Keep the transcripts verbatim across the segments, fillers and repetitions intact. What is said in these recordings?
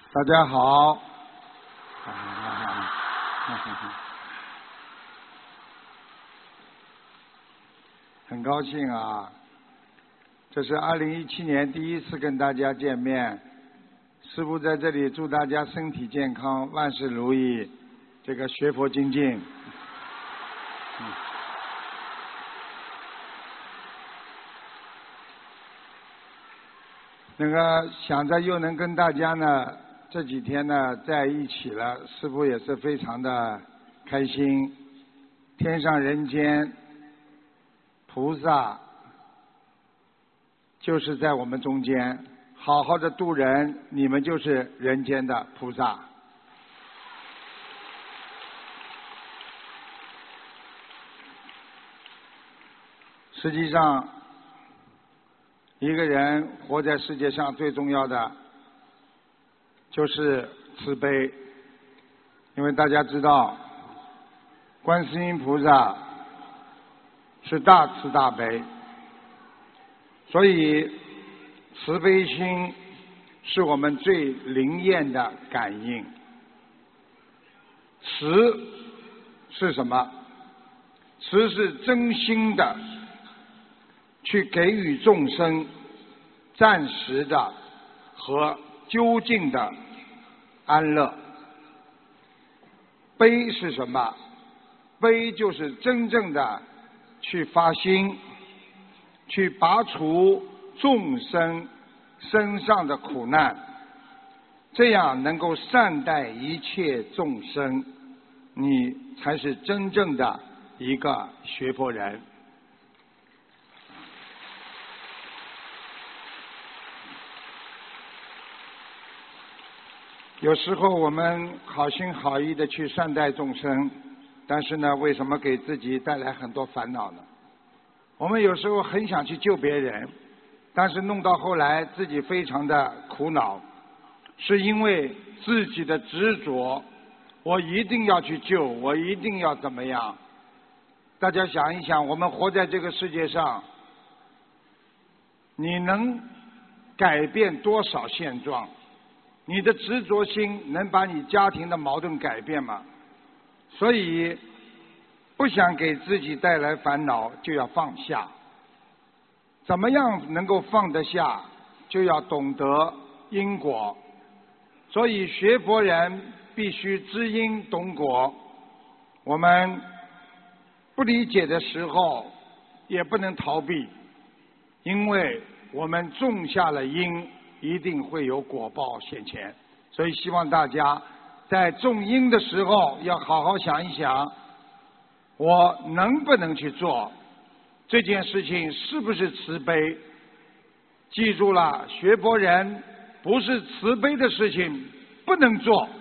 大家好，很高兴啊！这是二零一七年第一次跟大家见面，师父在这里祝大家身体健康，万事如意，这个学佛精进。嗯那个想着又能跟大家呢这几天呢在一起了，师父也是非常的开心。天上人间菩萨就是在我们中间，好好的度人，你们就是人间的菩萨。实际上一个人活在世界上最重要的就是慈悲，因为大家知道观世音菩萨是大慈大悲，所以慈悲心是我们最灵验的感应。慈是什么？慈是真心的去给予众生暂时的和究竟的安乐。悲是什么？悲就是真正的去发心，去拔除众生身上的苦难，这样能够善待一切众生，你才是真正的一个学佛人。有时候我们好心好意的去善待众生，但是呢，为什么给自己带来很多烦恼呢？我们有时候很想去救别人，但是弄到后来自己非常的苦恼，是因为自己的执着，我一定要去救，我一定要怎么样。大家想一想，我们活在这个世界上，你能改变多少现状？你的执着心能把你家庭的矛盾改变吗？所以不想给自己带来烦恼，就要放下。怎么样能够放得下？就要懂得因果。所以学佛人必须知因懂果。我们不理解的时候也不能逃避，因为我们种下了因，一定会有果报现前。所以希望大家在种因的时候要好好想一想，我能不能去做这件事情，是不是慈悲？记住了，学佛人不是慈悲的事情不能做。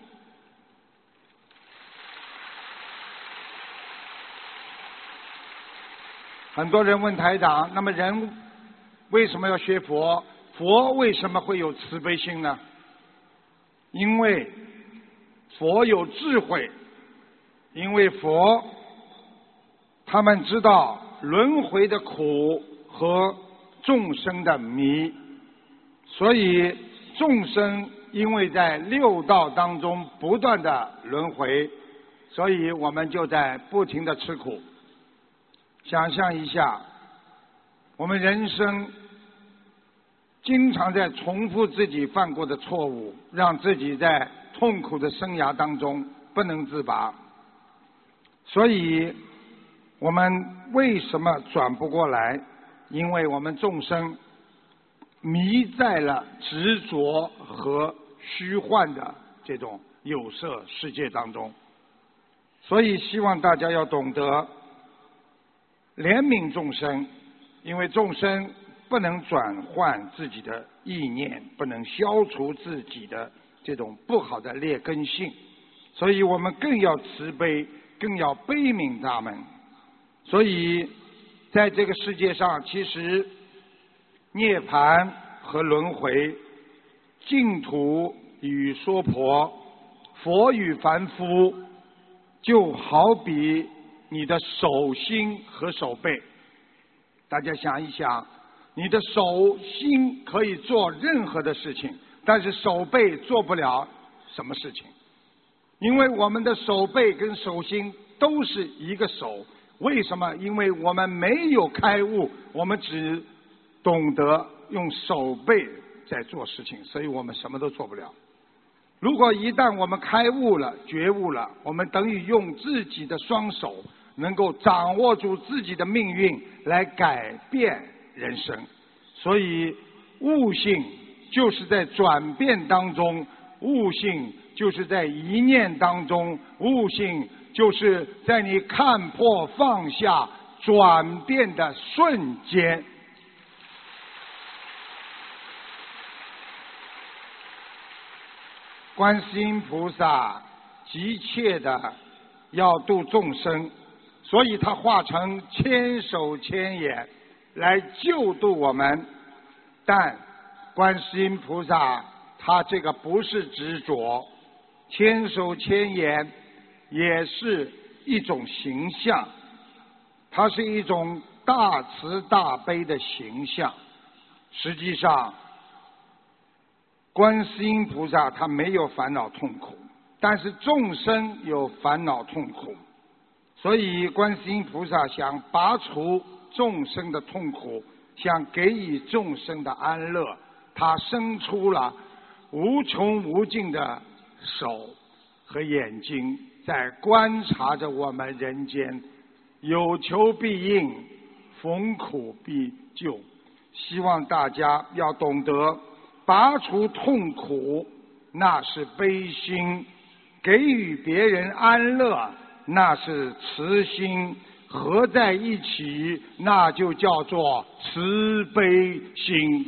很多人问台长，那么人为什么要学佛？佛为什么会有慈悲心呢？因为佛有智慧，因为佛他们知道轮回的苦和众生的迷，所以众生因为在六道当中不断的轮回，所以我们就在不停的吃苦。想象一下，我们人生经常在重复自己犯过的错误，让自己在痛苦的生涯当中不能自拔。所以我们为什么转不过来？因为我们众生迷在了执着和虚幻的这种有色世界当中。所以希望大家要懂得怜悯众生，因为众生不能转换自己的意念，不能消除自己的这种不好的劣根性，所以我们更要慈悲，更要悲悯他们。所以在这个世界上，其实涅槃和轮回，净土与娑婆，佛与凡夫，就好比你的手心和手背。大家想一想，你的手心可以做任何的事情， 但是手背做不了什么事情，因为我们的手背跟手心都是一个手。为什么？因为我们没有开悟，我们只懂得用手背在做事情，所以我们什么都做不了。如果一旦我们开悟了、觉悟了，我们等于用自己的双手能够掌握住自己的命运，来改变人生。所以悟性就是在转变当中，悟性就是在一念当中，悟性就是在你看破放下转变的瞬间。观世音菩萨急切的要度众生，所以他化成千手千眼来救度我们。但观世音菩萨他这个不是执着，千手千眼也是一种形象，它是一种大慈大悲的形象。实际上观世音菩萨他没有烦恼痛苦，但是众生有烦恼痛苦，所以观世音菩萨想拔除众生的痛苦，想给予众生的安乐，他生出了无穷无尽的手和眼睛，在观察着我们人间，有求必应，逢苦必救。希望大家要懂得拔除痛苦，那是悲心；给予别人安乐，那是慈心。合在一起，那就叫做慈悲心。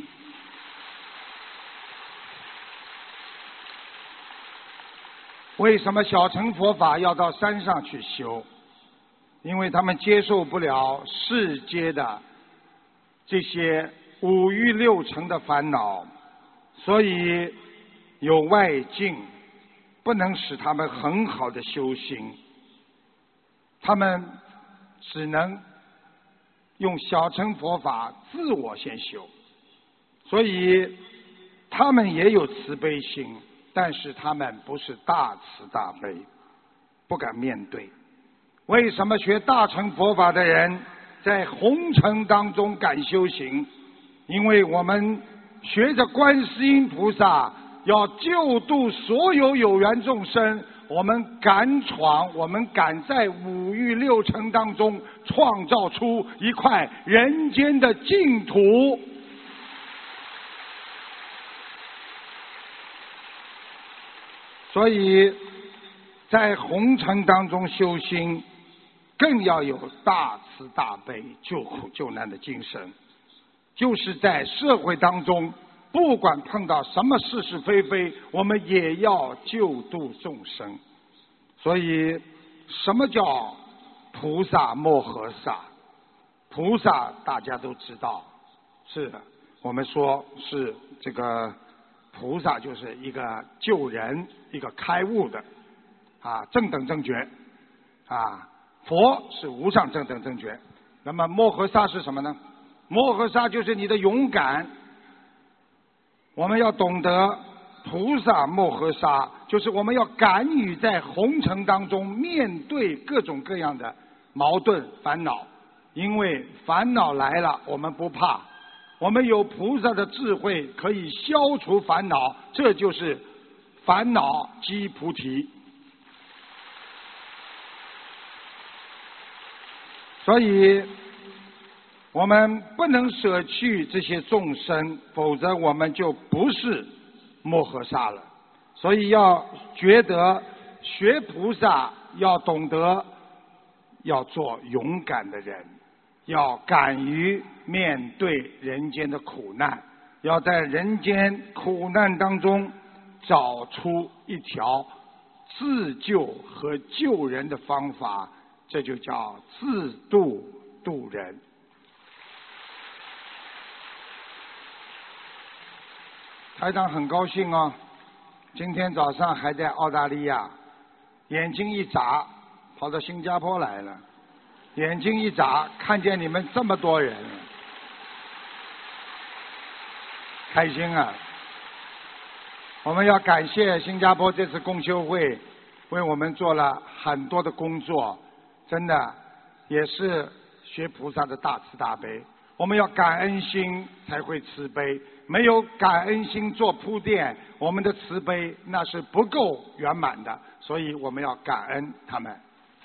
为什么小乘佛法要到山上去修？因为他们接受不了世间的这些五欲六尘的烦恼，所以有外境不能使他们很好的修行，他们只能用小乘佛法自我先修，所以他们也有慈悲心，但是他们不是大慈大悲，不敢面对。为什么学大乘佛法的人在红尘当中敢修行？因为我们学着观世音菩萨要救度所有有缘众生，我们敢闯，我们敢在五欲六尘当中创造出一块人间的净土。所以在红尘当中修心，更要有大慈大悲、救苦救难的精神。就是在社会当中，不管碰到什么是是非非，我们也要救度众生。所以什么叫菩萨摩诃萨？菩萨大家都知道，是的，我们说是这个菩萨就是一个救人、一个开悟的啊，正等正觉啊。佛是无上正等正觉，那么摩诃萨是什么呢？摩诃萨就是你的勇敢。我们要懂得菩萨摩诃萨，就是我们要敢于在红尘当中面对各种各样的矛盾烦恼，因为烦恼来了我们不怕，我们有菩萨的智慧可以消除烦恼，这就是烦恼即菩提。所以我们不能舍去这些众生，否则我们就不是摩诃萨了。所以要觉得学菩萨要懂得要做勇敢的人，要敢于面对人间的苦难，要在人间苦难当中找出一条自救和救人的方法，这就叫自度度人。台长很高兴哦，今天早上还在澳大利亚，眼睛一眨跑到新加坡来了，眼睛一眨看见你们这么多人，开心啊！ 我们要感谢新加坡这次共修会为我们做了很多的工作，真的也是学菩萨的大慈大悲。我们要感恩心才会慈悲，没有感恩心做铺垫，我们的慈悲那是不够圆满的，所以我们要感恩他们。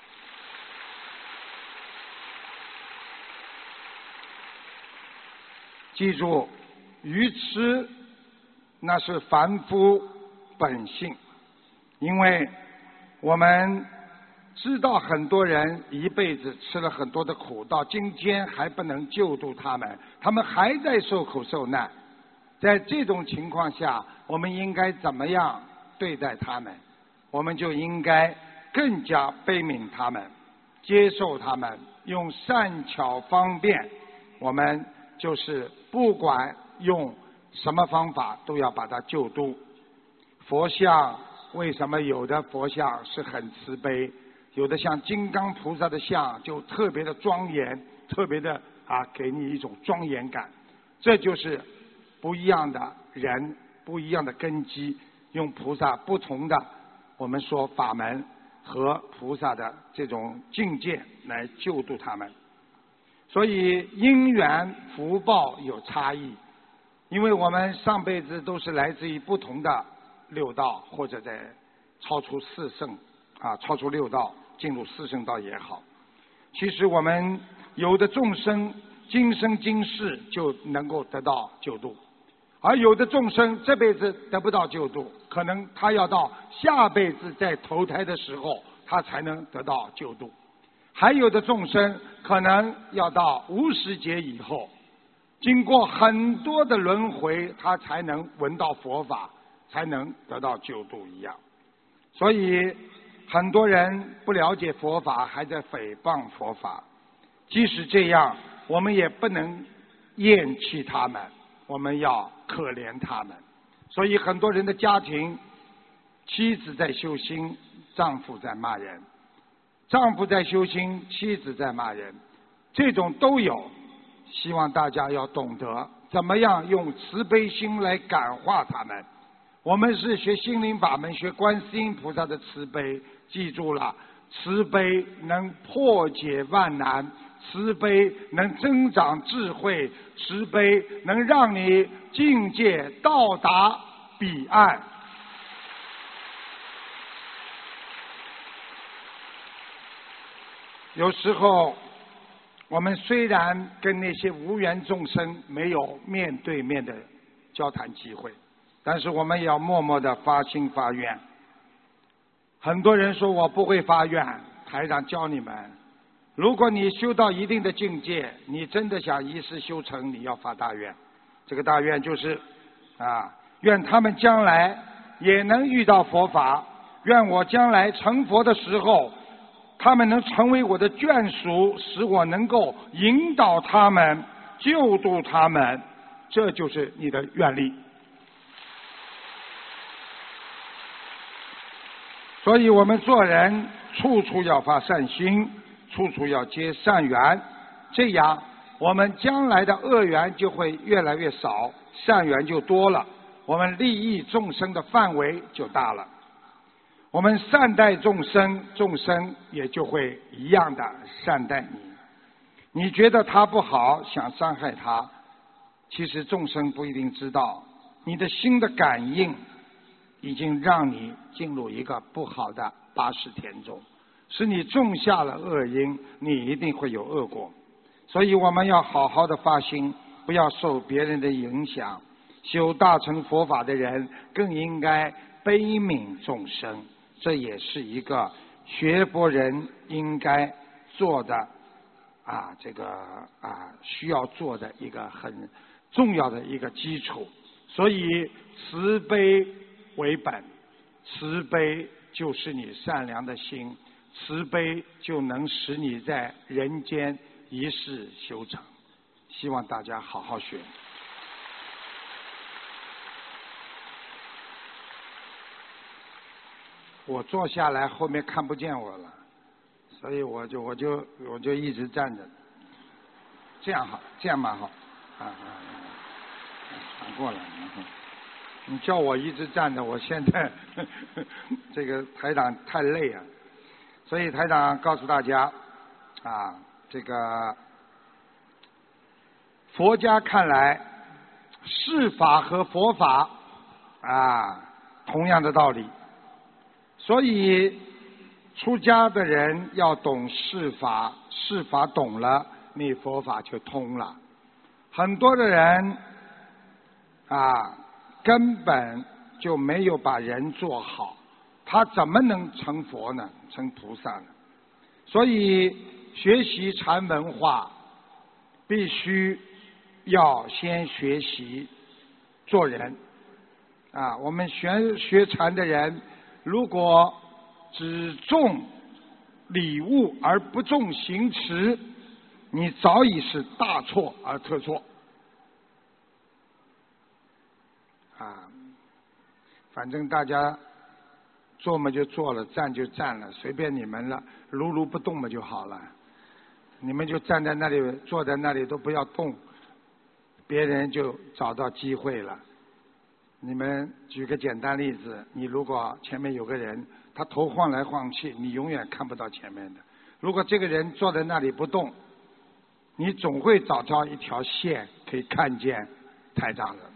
记住，愚痴那是凡夫本性，因为我们知道很多人一辈子吃了很多的苦，到今天还不能救度他们，他们还在受苦受难。在这种情况下，我们应该怎么样对待他们？我们就应该更加悲悯他们，接受他们，用善巧方便，我们就是不管用什么方法都要把它救度。佛像为什么有的佛像是很慈悲，有的像金刚菩萨的像就特别的庄严，特别的啊给你一种庄严感。这就是不一样的人，不一样的根基，用菩萨不同的我们说法门和菩萨的这种境界来救度他们。所以因缘福报有差异，因为我们上辈子都是来自于不同的六道，或者在超出四圣啊，超出六道进入四圣道也好。其实我们有的众生今生今世就能够得到救度，而有的众生这辈子得不到救度，可能他要到下辈子在投胎的时候他才能得到救度。还有的众生可能要到无始劫以后，经过很多的轮回，他才能闻到佛法，才能得到救度一样。所以很多人不了解佛法，还在诽谤佛法。即使这样，我们也不能厌弃他们，我们要可怜他们。所以很多人的家庭，妻子在修心，丈夫在骂人；丈夫在修心，妻子在骂人，这种都有。希望大家要懂得怎么样用慈悲心来感化他们。我们是学心灵法门，学观世音菩萨的慈悲，记住了，慈悲能破解万难，慈悲能增长智慧，慈悲能让你境界到达彼岸。有时候我们虽然跟那些无缘众生没有面对面的交谈机会，但是我们也要默默的发心发愿。很多人说我不会发愿，台长教你们，如果你修到一定的境界，你真的想一世修成，你要发大愿。这个大愿就是啊，愿他们将来也能遇到佛法，愿我将来成佛的时候，他们能成为我的眷属，使我能够引导他们，救度他们，这就是你的愿力。所以我们做人处处要发善心，处处要结善缘，这样我们将来的恶缘就会越来越少，善缘就多了，我们利益众生的范围就大了。我们善待众生，众生也就会一样的善待你。你觉得他不好，想伤害他，其实众生不一定知道，你的心的感应已经让你进入一个不好的八识田中，是你种下了恶因，你一定会有恶果。所以我们要好好的发心，不要受别人的影响。修大乘佛法的人更应该悲悯众生，这也是一个学佛人应该做的啊，这个啊需要做的一个很重要的一个基础。所以慈悲为本，慈悲就是你善良的心，慈悲就能使你在人间一世修成。希望大家好好学。我坐下来后面看不见我了，所以我就我就我就一直站着，这样好，这样蛮好，啊啊，反过来。 你叫我一直站着，我现在呵呵这个台长太累啊，所以台长告诉大家啊，这个佛家看来，世法和佛法啊同样的道理，所以出家的人要懂世法，世法懂了，你佛法就通了。很多的人啊，根本就没有把人做好，他怎么能成佛呢？成菩萨呢？所以学习禅文化，必须要先学习做人啊。我们学学禅的人，如果只重礼物而不重行持，你早已是大错而特错啊！反正大家做嘛就做了，站就站了，随便你们了，如如不动嘛就好了。你们就站在那里，坐在那里都不要动，别人就找到机会了。你们举个简单例子，你如果前面有个人，他头晃来晃去，你永远看不到前面的。如果这个人坐在那里不动，你总会找到一条线可以看见台长的。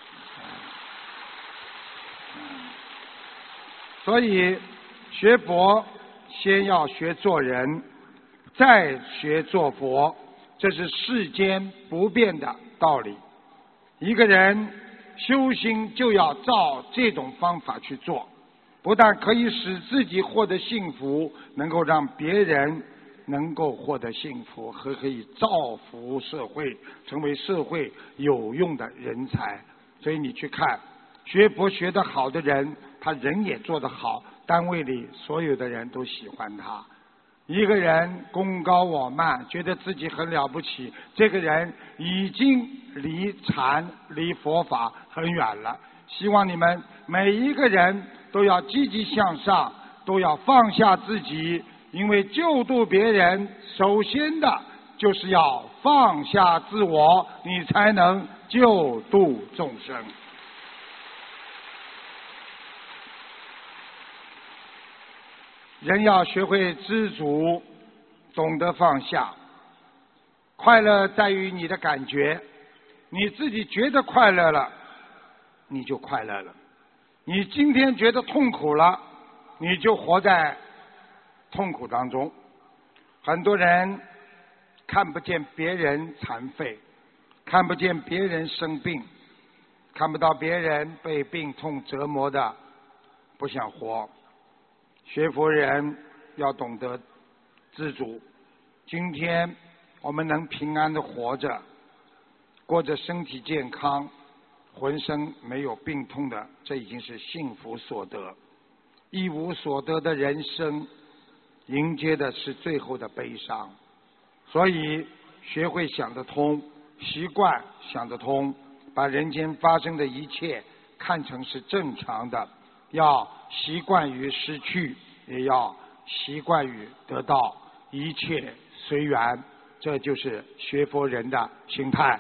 所以学佛先要学做人，再学做佛，这是世间不变的道理。一个人修心就要照这种方法去做，不但可以使自己获得幸福，能够让别人能够获得幸福，和可以造福社会，成为社会有用的人才。所以你去看学佛学得好的人，他人也做得好，单位里所有的人都喜欢他。一个人功高我慢，觉得自己很了不起，这个人已经离禅离佛法很远了。希望你们每一个人都要积极向上，都要放下自己，因为救度别人，首先的就是要放下自我，你才能救度众生。人要学会知足，懂得放下。快乐在于你的感觉，你自己觉得快乐了，你就快乐了。你今天觉得痛苦了，你就活在痛苦当中。很多人看不见别人残废，看不见别人生病，看不到别人被病痛折磨的不想活。学佛人要懂得知足，今天我们能平安的活着，过着身体健康，浑身没有病痛的，这已经是幸福所得。一无所得的人生，迎接的是最后的悲伤。所以学会想得通，习惯想得通，把人间发生的一切看成是正常的，要习惯于失去，也要习惯于得到，一切随缘，这就是学佛人的心态。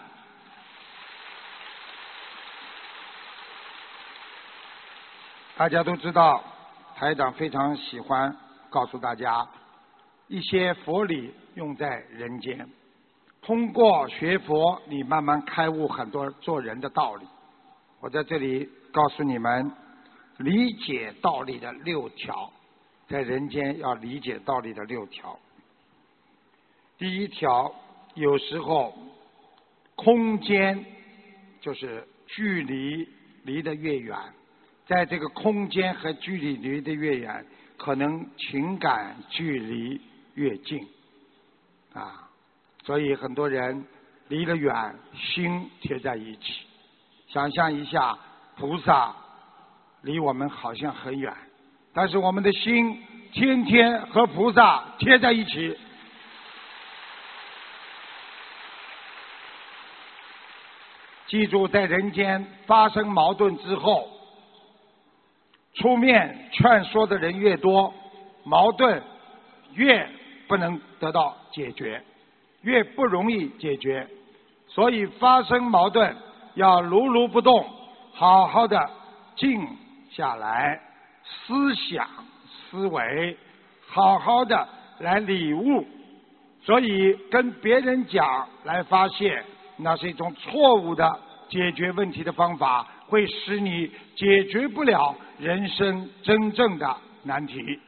大家都知道，台长非常喜欢告诉大家一些佛理用在人间，通过学佛你慢慢开悟很多做人的道理。我在这里告诉你们理解道理的六条，在人间要理解道理的六条。第一条，有时候空间就是距离离得越远，在这个空间和距离离得越远，可能情感距离越近啊，所以很多人离得远，心贴在一起。想象一下，菩萨离我们好像很远，但是我们的心天天和菩萨贴在一起。记住，在人间发生矛盾之后，出面劝说的人越多，矛盾越不能得到解决，越不容易解决。所以发生矛盾要如如不动， 好好的静下来，思想思维，好好的来领悟。所以跟别人讲来发现，那是一种错误的解决问题的方法，会使你解决不了人生真正的难题。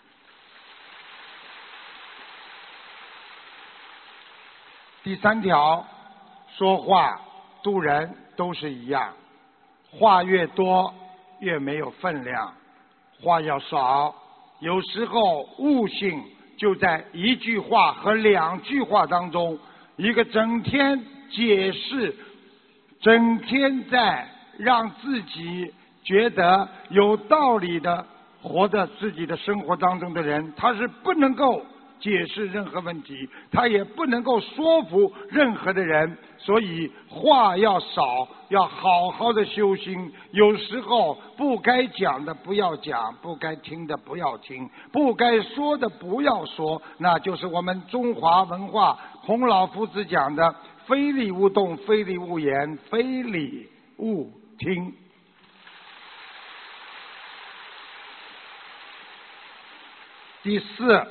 第三条，说话度人都是一样，话越多越没有分量，话要少，有时候悟性就在一句话和两句话当中。一个整天解释，整天在让自己觉得有道理的活在自己的生活当中的人，他是不能够解释任何问题，他也不能够说服任何的人。所以话要少，要好好的修心。有时候不该讲的不要讲，不该听的不要听，不该说的不要说，那就是我们中华文化孔老夫子讲的非礼勿动，非礼勿言，非礼勿听。第四，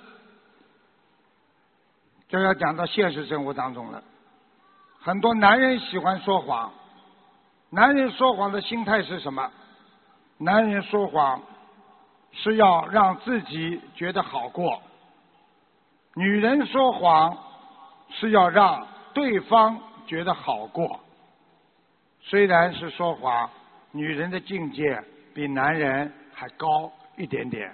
这要讲到现实生活当中了。很多男人喜欢说谎，男人说谎的心态是什么？男人说谎是要让自己觉得好过，女人说谎是要让对方觉得好过。虽然是说谎，女人的境界比男人还高一点点。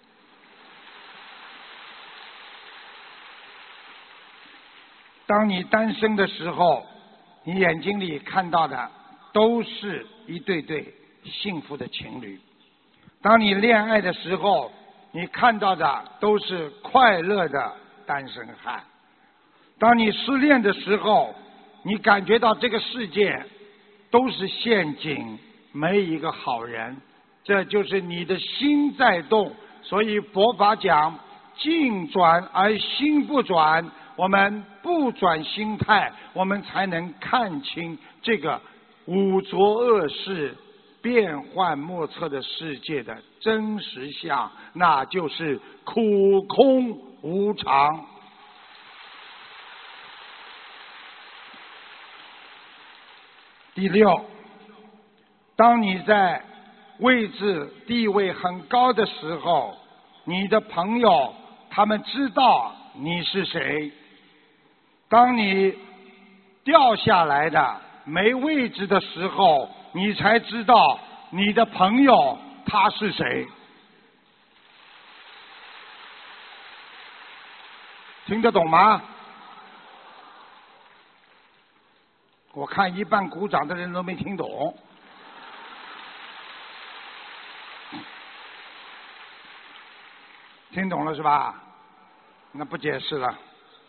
当你单身的时候，你眼睛里看到的都是一对对幸福的情侣；当你恋爱的时候，你看到的都是快乐的单身汉；当你失恋的时候，你感觉到这个世界都是陷阱，没一个好人。这就是你的心在动。所以佛法讲境转而心不转，我们不转心态，我们才能看清这个五浊恶世变幻莫测的世界的真实相，那就是苦空无常。第六，当你在位置地位很高的时候，你的朋友他们知道你是谁；当你掉下来的没位置的时候，你才知道你的朋友他是谁。听得懂吗？我看一半鼓掌的人都没听懂。听懂了是吧？那不解释了。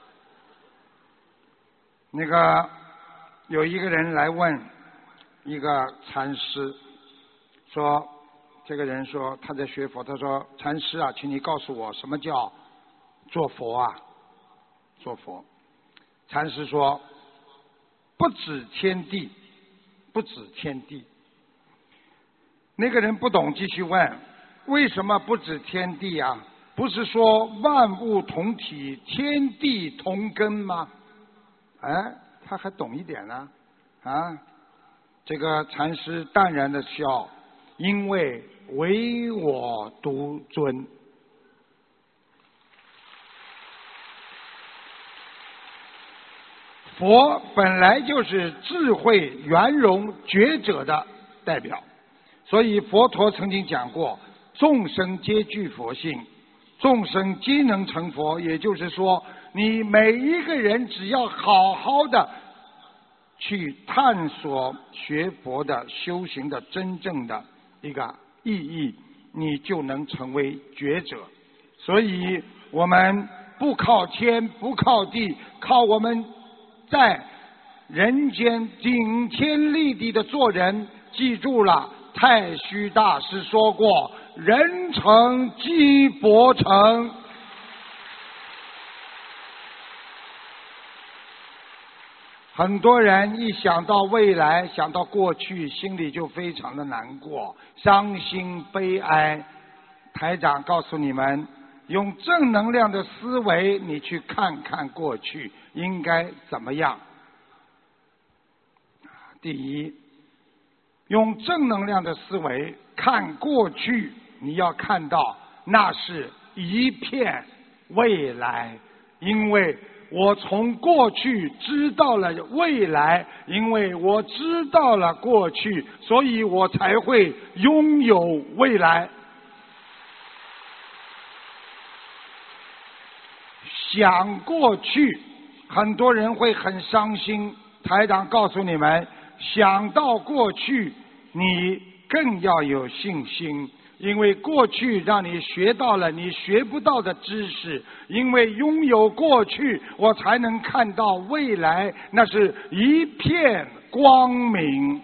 那个有一个人来问一个禅师，说这个人说他在学佛，他说禅师啊，请你告诉我什么叫做佛啊？做佛。禅师说不止天地，不止天地。那个人不懂，继续问为什么不止天地啊？不是说万物同体，天地同根吗？哎，他还懂一点呢。啊，这个禅师淡然的笑，因为唯我独尊。佛本来就是智慧圆融觉者的代表，所以佛陀曾经讲过，众生皆具佛性，众生皆能成佛。也就是说，你每一个人只要好好的去探索学佛的修行的真正的一个意义，你就能成为觉者。所以我们不靠天不靠地，靠我们在人间顶天立地的做人。记住了，太虚大师说过，人成即佛成。 很多人一想到未来，想到过去，心里就非常的难过、伤心、悲哀。台长告诉你们，用正能量的思维，你去看看过去应该怎么样。第一，用正能量的思维看过去，你要看到那是一片未来，因为我从过去知道了未来，因为我知道了过去，所以我才会拥有未来。想过去，很多人会很伤心。台长告诉你们，想到过去，你更要有信心，因为过去让你学到了你学不到的知识，因为拥有过去，我才能看到未来，那是一片光明。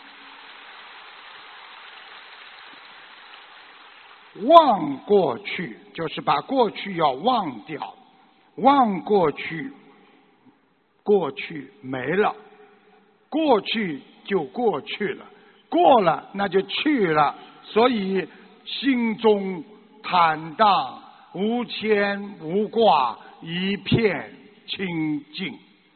忘过去，就是把过去要忘掉，忘过去，过去没了，过去就过去了，过了那就去了，所以心中坦荡，无牵无挂，一片清净。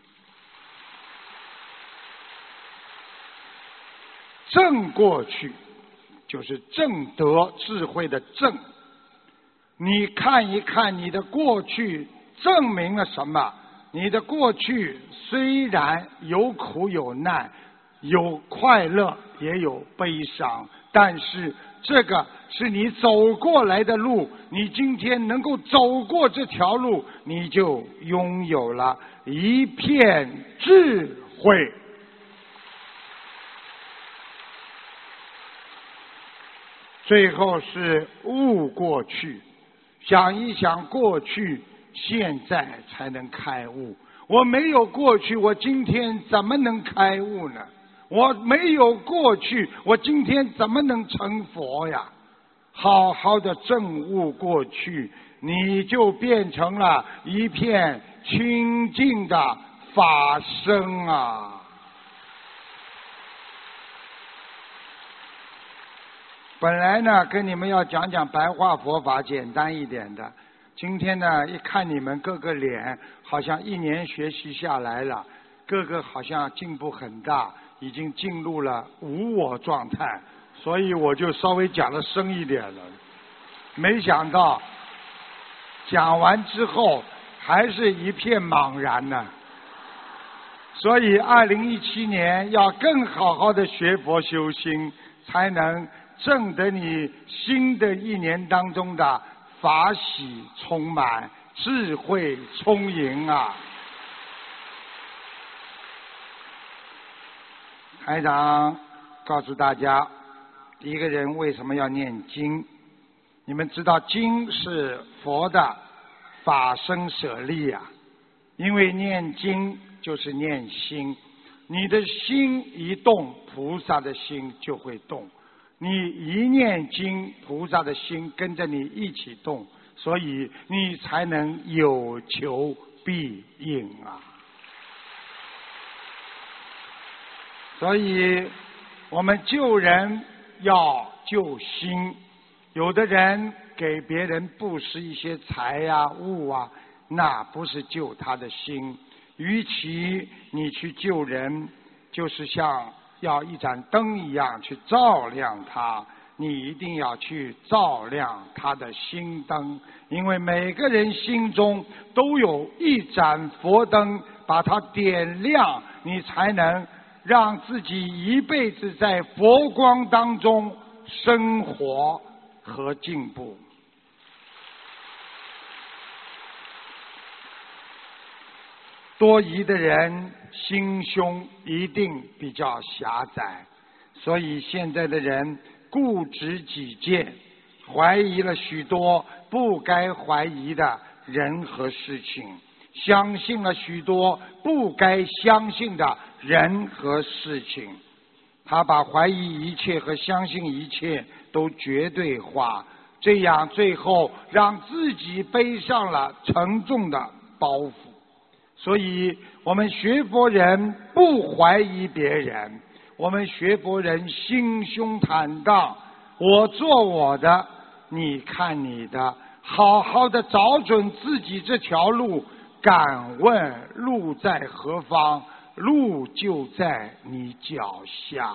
正过去就是正德智慧的正，你看一看你的过去证明了什么？你的过去虽然有苦有难，有快乐也有悲伤，但是这个是你走过来的路，你今天能够走过这条路，你就拥有了一片智慧。最后是悟过去，想一想过去，现在才能开悟。我没有过去，我今天怎么能开悟呢？我没有过去，我今天怎么能成佛呀？好好的证悟过去，你就变成了一片清净的法身啊！本来呢，跟你们要讲讲白话佛法，简单一点的。今天呢，一看你们各个脸，好像一年学习下来了，各个好像进步很大，已经进入了无我状态，所以我就稍微讲的深一点了。没想到讲完之后，还是一片茫然呢。所以，二零一七年要更好好的学佛修心，才能证得你新的一年当中的法喜充满，智慧充盈啊！台长告诉大家，一个人为什么要念经？你们知道经是佛的法身舍利啊，因为念经就是念心，你的心一动，菩萨的心就会动。你一念经，菩萨的心跟着你一起动，所以你才能有求必应啊！所以我们救人要救心，有的人给别人布施一些财呀、啊、物啊，那不是救他的心。与其你去救人，就是像要一盏灯一样去照亮他，你一定要去照亮他的心灯，因为每个人心中都有一盏佛灯，把它点亮，你才能让自己一辈子在佛光当中生活和进步。多疑的人心胸一定比较狭窄，所以现在的人固执己见，怀疑了许多不该怀疑的人和事情，相信了许多不该相信的人和事情。他把怀疑一切和相信一切都绝对化，这样最后让自己背上了沉重的包袱。 所以我们学佛人不怀疑别人，我们学佛人心胸坦荡，我做我的，你看你的，好好的找准自己这条路，敢问路在何方，路就在你脚下。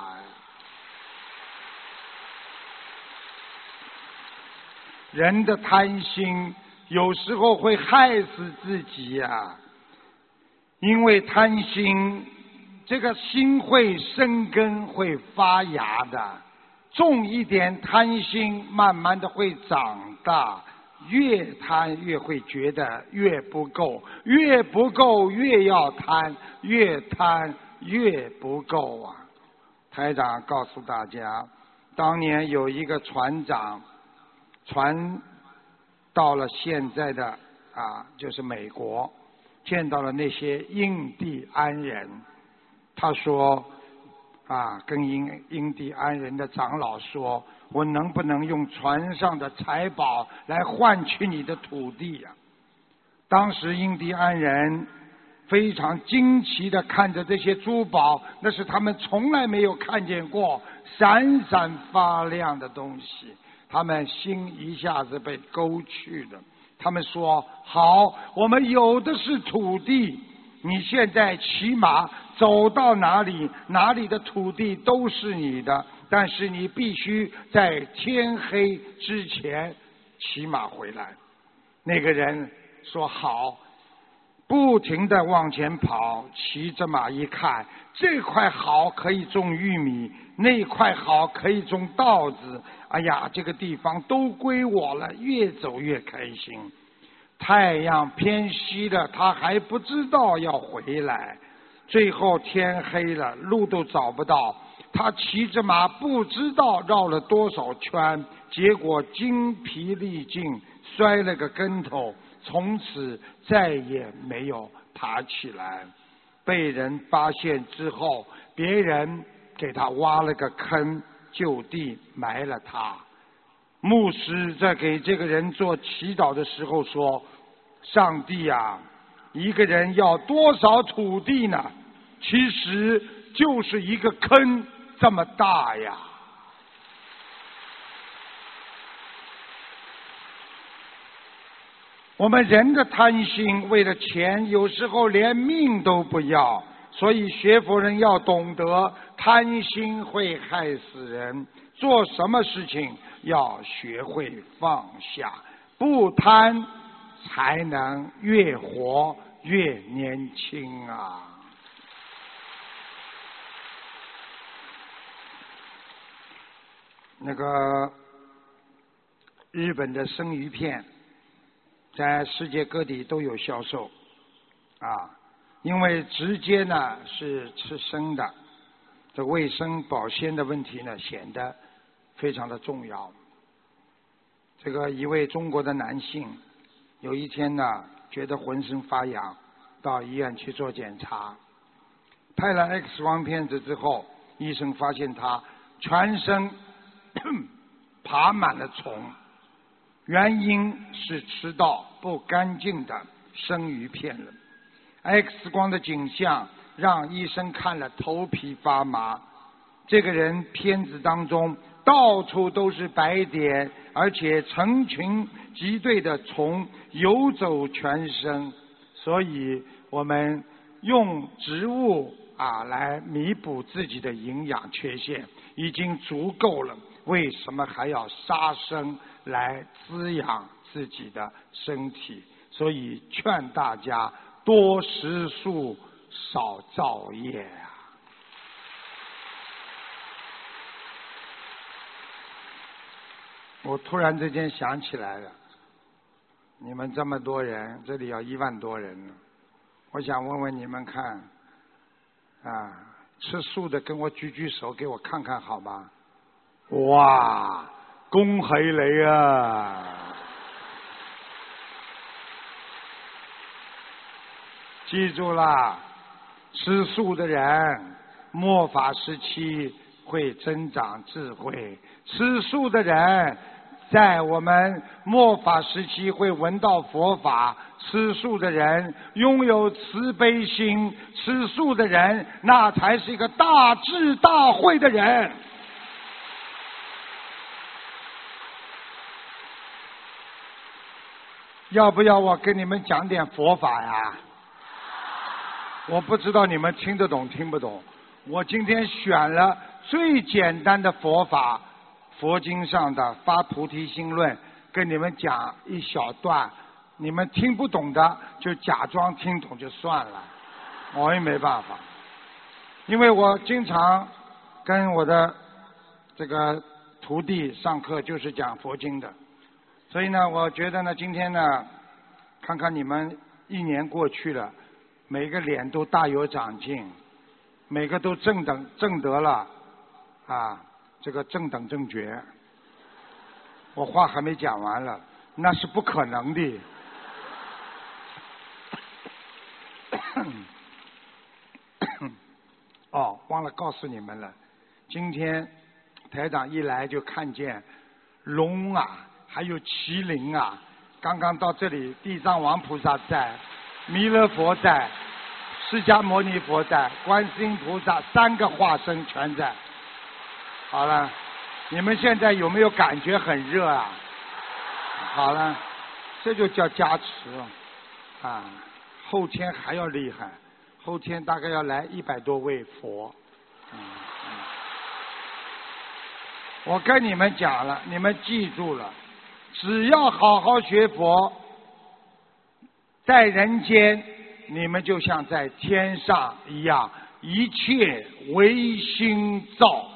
人的贪心有时候会害死自己呀、啊，因为贪心，这个心会生根，会发芽的。重一点贪心，慢慢的会长大。越贪越会觉得越不够，越不够越要贪，越贪越不够啊！台长告诉大家，当年有一个船长传到了现在的啊，就是美国，见到了那些印第安人，他说啊，跟印印第安人的长老说，我能不能用船上的财宝来换取你的土地呀、啊？当时印第安人非常惊奇地看着这些珠宝，那是他们从来没有看见过闪闪发亮的东西，他们心一下子被勾去了。他们说，好，我们有的是土地，你现在骑马走到哪里，哪里的土地都是你的，但是你必须在天黑之前骑马回来。那个人说好，不停地往前跑，骑着马一看，这块好可以种玉米，那块好可以种稻子，哎呀，这个地方都归我了，越走越开心。太阳偏西了，他还不知道要回来，最后天黑了，路都找不到，他骑着马不知道绕了多少圈，结果精疲力尽，摔了个跟头，从此再也没有爬起来。被人发现之后，别人给他挖了个坑，就地埋了他。牧师在给这个人做祈祷的时候说，上帝啊，一个人要多少土地呢？其实就是一个坑这么大呀。我们人的贪心，为了钱，有时候连命都不要。所以学佛人要懂得，贪心会害死人。做什么事情要学会放下，不贪，才能越活越年轻啊！那个日本的生鱼片在世界各地都有销售啊，因为直接呢是吃生的，这卫生保鲜的问题呢显得非常的重要。这个一位中国的男性有一天呢觉得浑身发痒，到医院去做检查，拍了 X 光片子之后，医生发现他全身爬满了虫，原因是吃到不干净的生鱼片了。 X 光的景象让医生看了头皮发麻，这个人片子当中到处都是白点，而且成群结队的虫游走全身，所以我们用植物啊来弥补自己的营养缺陷已经足够了，为什么还要杀生来滋养自己的身体？所以劝大家多食素，少造业啊！我突然之间想起来了，你们这么多人，这里要一万多人了，我想问问你们看，啊，吃素的跟我举举手，给我看看好吗？哇，恭喜你啊！记住啦，吃素的人末法时期会增长智慧，吃素的人在我们末法时期会闻到佛法，吃素的人拥有慈悲心，吃素的人那才是一个大智大慧的人。要不要我跟你们讲点佛法呀？我不知道你们听得懂听不懂。我今天选了最简单的佛法，佛经上的发菩提心论，跟你们讲一小段，你们听不懂的就假装听懂就算了，我也没办法。因为我经常跟我的这个徒弟上课就是讲佛经的，所以呢我觉得呢今天呢看看你们一年过去了，每个脸都大有长进，每个都正等正得了啊这个正等正觉。我话还没讲完了，那是不可能的。哦，忘了告诉你们了，今天台长一来就看见龙啊，还有麒麟啊，刚刚到这里，地藏王菩萨在，弥勒佛在，释迦牟尼佛在，观世音菩萨三个化身全在。好了，你们现在有没有感觉很热啊？好了，这就叫加持啊！后天还要厉害，后天大概要来一百多位佛。嗯嗯、我跟你们讲了，你们记住了，只要好好学佛，在人间你们就像在天上一样，一切唯心造。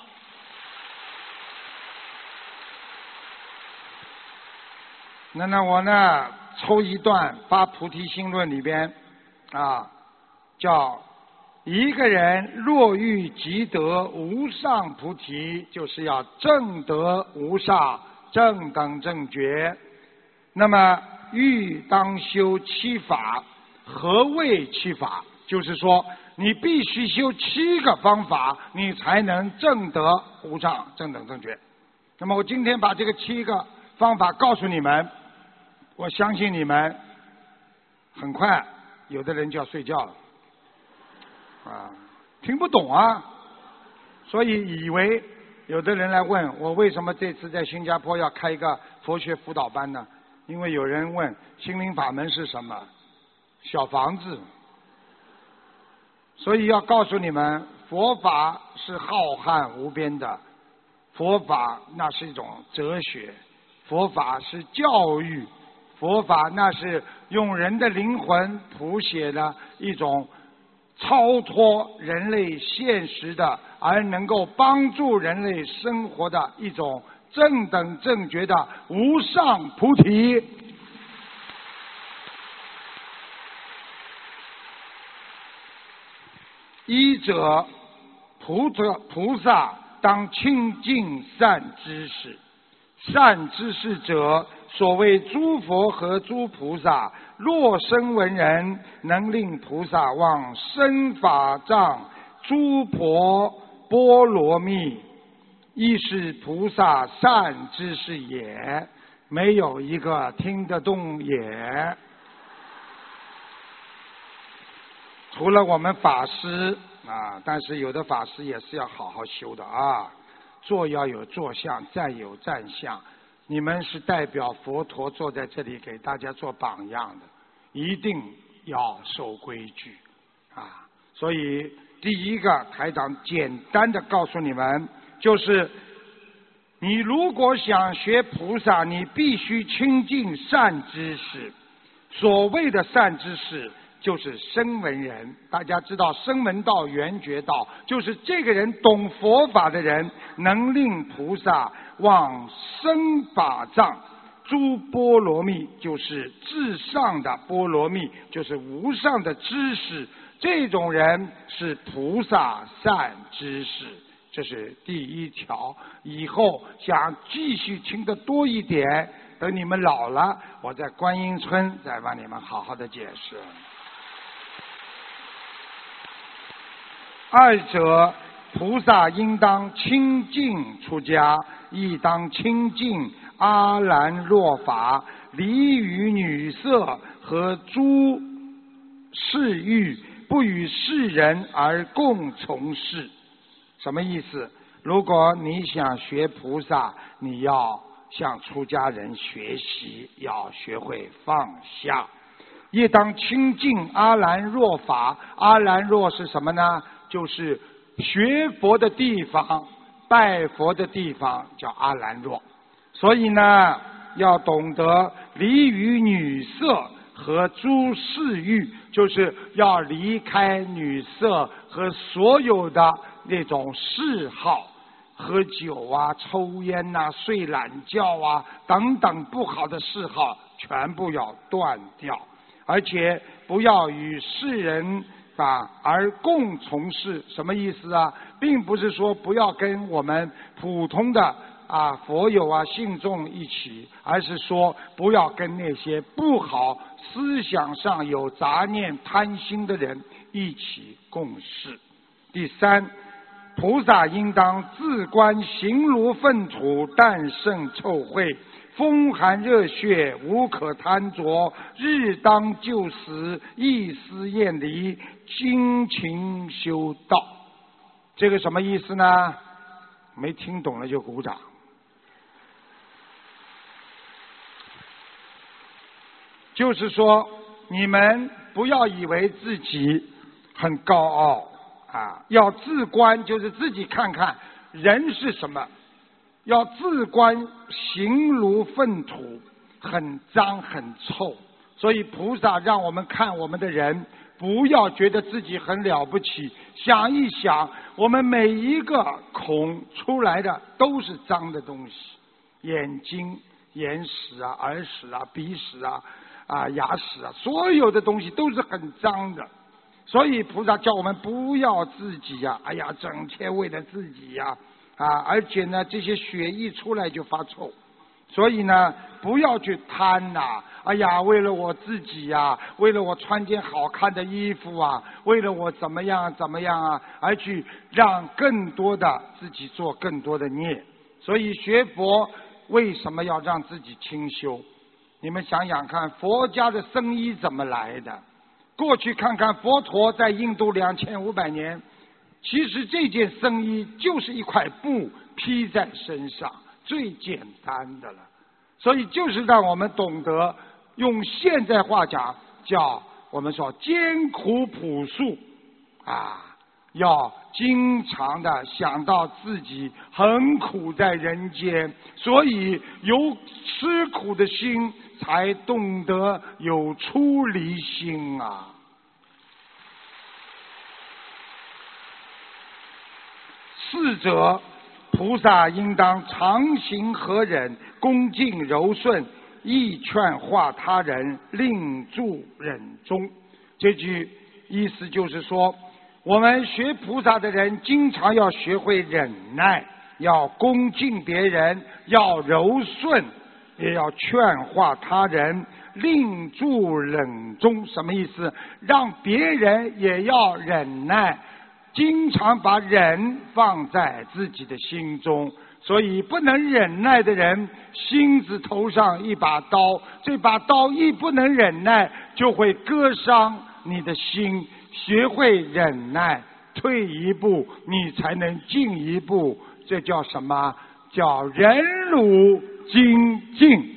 那那我呢抽一段发菩提心论里边啊，叫一个人若欲即得无上菩提，就是要正得无上正等正觉。那么欲当修七法，何谓七法？就是说你必须修七个方法，你才能正得无上正等正觉。那么我今天把这个七个方法告诉你们，我相信你们很快有的人就要睡觉了啊，听不懂啊，所以以为有的人来问我为什么这次在新加坡要开一个佛学辅导班呢？因为有人问心灵法门是什么，小房子。所以要告诉你们，佛法是浩瀚无边的，佛法那是一种哲学，佛法是教育，佛法那是用人的灵魂谱写的一种超脱人类现实的，而能够帮助人类生活的一种正等正觉的无上菩提。一者菩萨菩萨当亲近善知识，善知识者所谓诸佛和诸菩萨，若声闻人，能令菩萨往生法藏诸婆波罗蜜，亦是菩萨善知识也，没有一个听得懂也。除了我们法师啊，但是有的法师也是要好好修的啊，坐要有坐相，站有站相。你们是代表佛陀坐在这里给大家做榜样的，一定要守规矩啊！所以第一个台长简单的告诉你们，就是你如果想学菩萨，你必须亲近善知识。所谓的善知识就是声闻人，大家知道声闻道、缘觉道，就是这个人懂佛法的人，能令菩萨往生法藏诸波罗蜜，就是至上的波罗蜜，就是无上的知识。这种人是菩萨善知识，这是第一条。以后想继续听得多一点，等你们老了，我在观音村再帮你们好好的解释。二者，菩萨应当清净出家，亦当清净阿兰若法，离于女色和诸世欲，不与世人而共从事。什么意思？如果你想学菩萨，你要向出家人学习，要学会放下。也当亲近阿兰若法。阿兰若是什么呢？就是学佛的地方，拜佛的地方叫阿兰若。所以呢，要懂得离于女色和诸世欲，就是要离开女色和所有的那种嗜好，喝酒啊、抽烟呐、啊、睡懒觉啊等等不好的嗜好，全部要断掉。而且不要与世人啊而共从事。什么意思啊？并不是说不要跟我们普通的啊佛友啊信众一起，而是说不要跟那些不好思想上有杂念贪心的人一起共事。第三，菩萨应当自观形如粪土，但胜臭秽，风寒热血无可贪着，日当就死，一丝厌离，精勤修道。这个什么意思呢？没听懂了就鼓掌。就是说，你们不要以为自己很高傲啊，要自观，就是自己看看人是什么。要自观形如粪土，很脏很臭。所以菩萨让我们看我们的人，不要觉得自己很了不起，想一想我们每一个孔出来的都是脏的东西，眼睛、眼屎啊、耳屎啊、鼻屎啊、啊牙齿啊，所有的东西都是很脏的。所以菩萨叫我们不要自己呀、啊，哎呀，整天为了自己呀、啊，啊，而且呢，这些血一出来就发臭。所以呢，不要去贪呐、啊！哎呀，为了我自己呀、啊，为了我穿件好看的衣服啊，为了我怎么样怎么样啊，而去让更多的自己做更多的孽。所以学佛为什么要让自己清修？你们想想看，佛家的僧衣怎么来的？过去看看佛陀在印度两千五百年，其实这件僧衣就是一块布披在身上，最简单的了。所以就是让我们懂得，用现在话讲，叫我们说艰苦朴素啊，要经常的想到自己很苦在人间，所以有吃苦的心，才懂得有出离心啊。四者，菩萨应当常行和忍，恭敬柔顺，意劝化他人，令助忍中。这句意思就是说，我们学菩萨的人经常要学会忍耐，要恭敬别人，要柔顺，也要劝化他人，令助忍中。什么意思？让别人也要忍耐，经常把忍放在自己的心中。所以不能忍耐的人，心子头上一把刀，这把刀一不能忍耐，就会割伤你的心。学会忍耐，退一步你才能进一步，这叫什么？叫忍辱精进。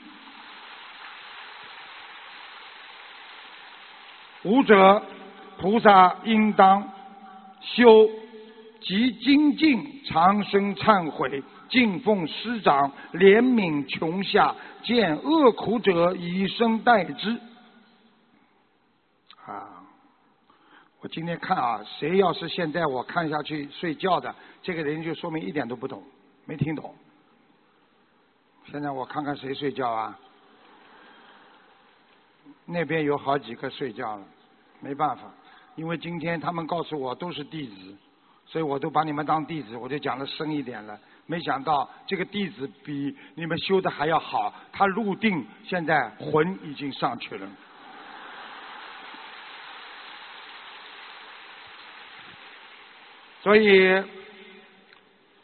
五者，菩萨应当修即精进，长生忏悔，敬奉师长，怜悯穷下，见恶苦者以身待之。啊，我今天看啊，谁要是现在我看下去睡觉的，这个人就说明一点都不懂，没听懂。现在我看看谁睡觉啊？那边有好几个睡觉了，没办法，因为今天他们告诉我都是弟子，所以我都把你们当弟子，我就讲的深一点了。没想到这个弟子比你们修的还要好，他入定，现在魂已经上去了。所以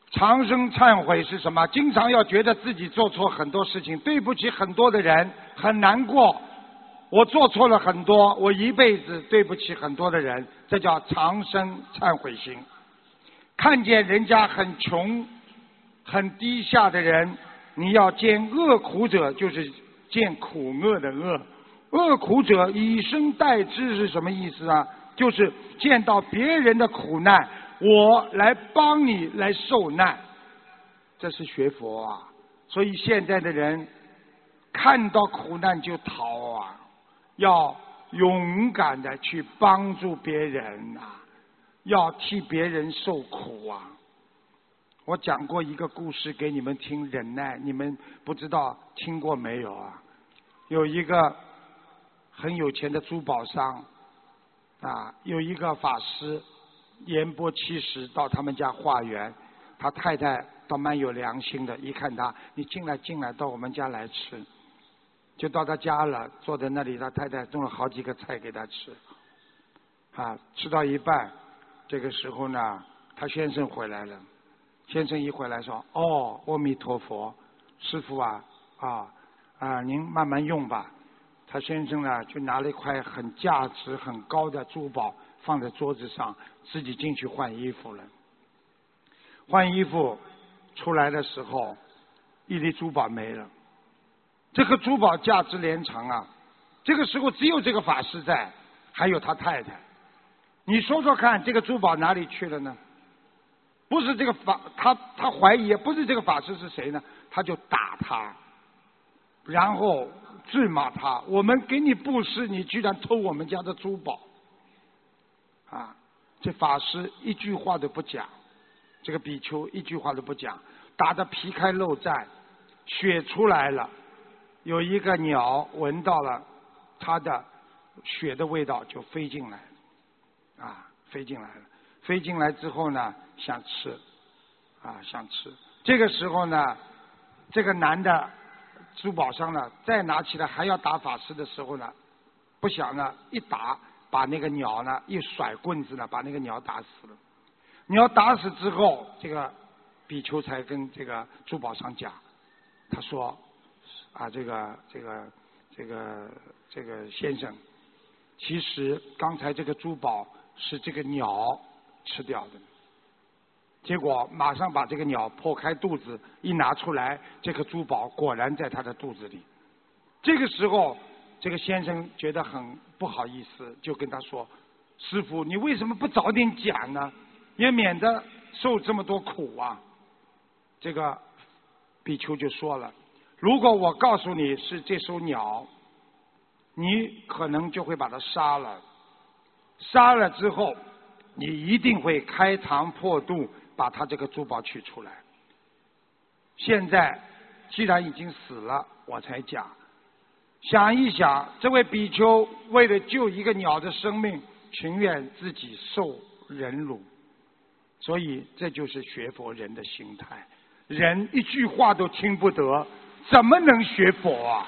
长生忏悔是什么？经常要觉得自己做错很多事情，对不起很多的人，很难过。我做错了很多，我一辈子对不起很多的人，这叫长生忏悔心。看见人家很穷、很低下的人，你要见恶苦者，就是见苦恶的恶。恶苦者以身代之是什么意思啊？就是见到别人的苦难，我来帮你来受难，这是学佛啊。所以现在的人看到苦难就逃啊，要勇敢的去帮助别人啊，要替别人受苦啊。我讲过一个故事给你们听，忍耐，你们不知道听过没有啊？有一个很有钱的珠宝商啊，有一个法师言波七十到他们家化缘，他太太倒蛮有良心的，一看他，你进来进来到我们家来吃，就到他家了，坐在那里，他太太弄了好几个菜给他吃，啊，吃到一半，这个时候呢，他先生回来了，先生一回来说，哦，阿弥陀佛，师父啊，啊啊，您慢慢用吧。他先生呢，就拿了一块很价值很高的珠宝放在桌子上，自己进去换衣服了。换衣服出来的时候，一粒珠宝没了。这颗珠宝价值连城啊！这个时候只有这个法师在，还有他太太。你说说看，这个珠宝哪里去了呢？不是这个法，他他怀疑，不是这个法师是谁呢？他就打他，然后质骂他，我们给你布施，你居然偷我们家的珠宝啊！这法师一句话都不讲，这个比丘一句话都不讲，打得皮开肉绽，血出来了。有一个鸟闻到了他的血的味道，就飞进来啊，飞进来了。飞进来之后呢，想吃啊，想吃。这个时候呢，这个男的珠宝商呢，再拿起来还要打法师的时候呢，不想呢，一打把那个鸟呢一甩棍子呢，把那个鸟打死了。鸟打死之后，这个比丘才跟这个珠宝商讲，他说啊，这个这个这个这个先生，其实刚才这个珠宝是这个鸟吃掉的。结果马上把这个鸟破开肚子一拿出来，这颗珠宝果然在他的肚子里。这个时候这个先生觉得很不好意思，就跟他说，师父你为什么不早点讲呢，也免得受这么多苦啊。这个比丘就说了，如果我告诉你是这艘鸟，你可能就会把它杀了，杀了之后你一定会开膛破肚把他这个珠宝取出来。现在既然已经死了，我才讲。想一想，这位比丘为了救一个鸟的生命，情愿自己受忍辱。所以这就是学佛人的心态。人一句话都听不得，怎么能学佛啊？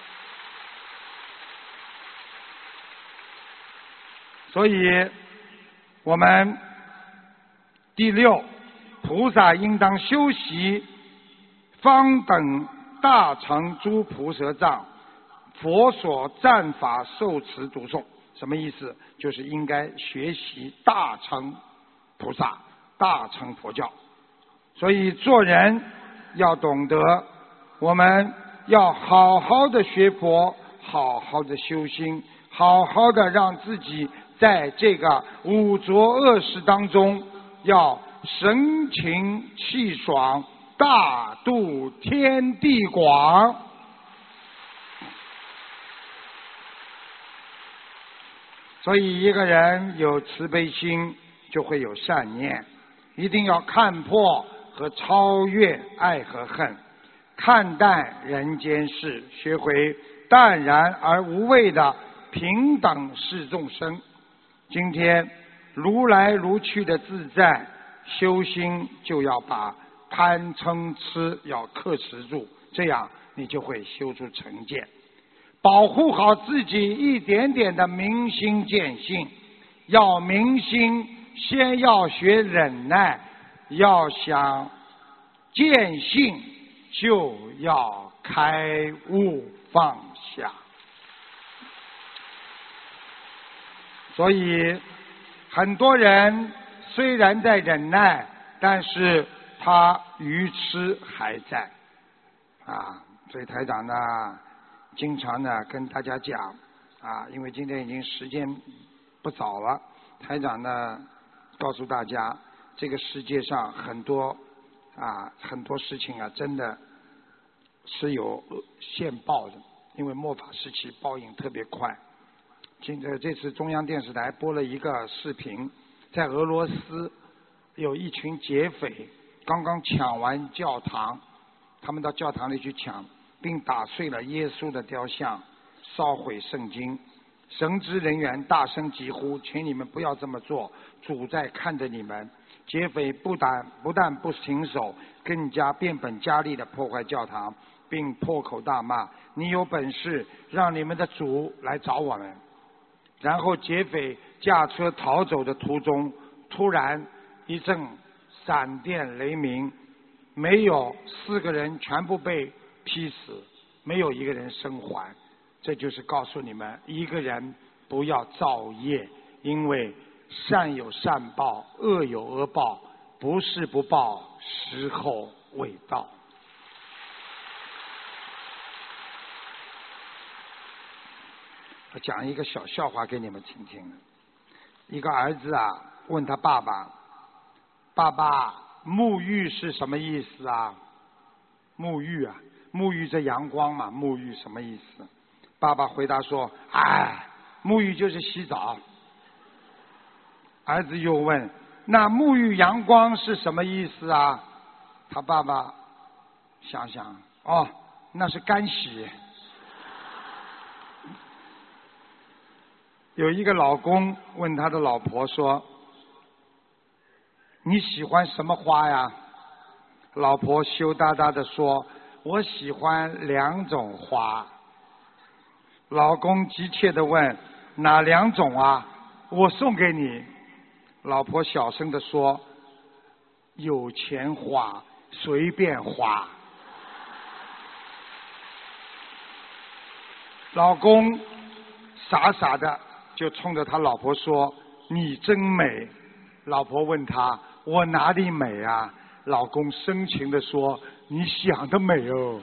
所以我们第六，菩萨应当修习方等大乘诸菩萨藏，佛所赞法受持读诵。什么意思？就是应该学习大乘菩萨、大乘佛教。所以做人要懂得，我们要好好的学佛，好好的修心，好好的让自己在这个五浊恶世当中，要神清气爽，大度天地广。所以一个人有慈悲心，就会有善念，一定要看破和超越爱和恨，看淡人间事，学会淡然而无畏的平等视众生。今天如来如去的自在，修心就要把贪嗔痴要克持住，这样你就会修出成见。保护好自己一点点的明心见性，要明心先要学忍耐，要想见性就要开悟放下。所以很多人虽然在忍耐，但是他愚痴还在啊。所以台长呢经常呢跟大家讲啊，因为今天已经时间不早了，台长呢告诉大家，这个世界上很多啊很多事情啊真的是有现报的，因为末法时期报应特别快。今这这次中央电视台播了一个视频，在俄罗斯有一群劫匪刚刚抢完教堂，他们到教堂里去抢，并打碎了耶稣的雕像，烧毁圣经。神职人员大声疾呼，请你们不要这么做，主在看着你们。劫匪不但不但不停手，更加变本加厉地破坏教堂，并破口大骂，你有本事让你们的主来找我们。然后劫匪驾车逃走的途中，突然一阵闪电雷鸣，没有四个人全部被劈死，没有一个人生还。这就是告诉你们，一个人不要造业，因为善有善报，恶有恶报，不是不报，时候未到。我讲一个小笑话给你们听听。一个儿子啊问他爸爸，爸爸，沐浴是什么意思啊？沐浴啊，沐浴着阳光嘛，沐浴什么意思？爸爸回答说，哎，沐浴就是洗澡。儿子又问，那沐浴阳光是什么意思啊？他爸爸想想，哦，那是干洗。有一个老公问他的老婆说，你喜欢什么花呀？老婆羞答答地说，我喜欢两种花。老公急切地问，哪两种啊？我送给你。老婆小声地说，有钱花，随便花。老公傻傻的就冲着他老婆说，你真美。老婆问他，我哪里美啊？老公深情地说，你想得美哦。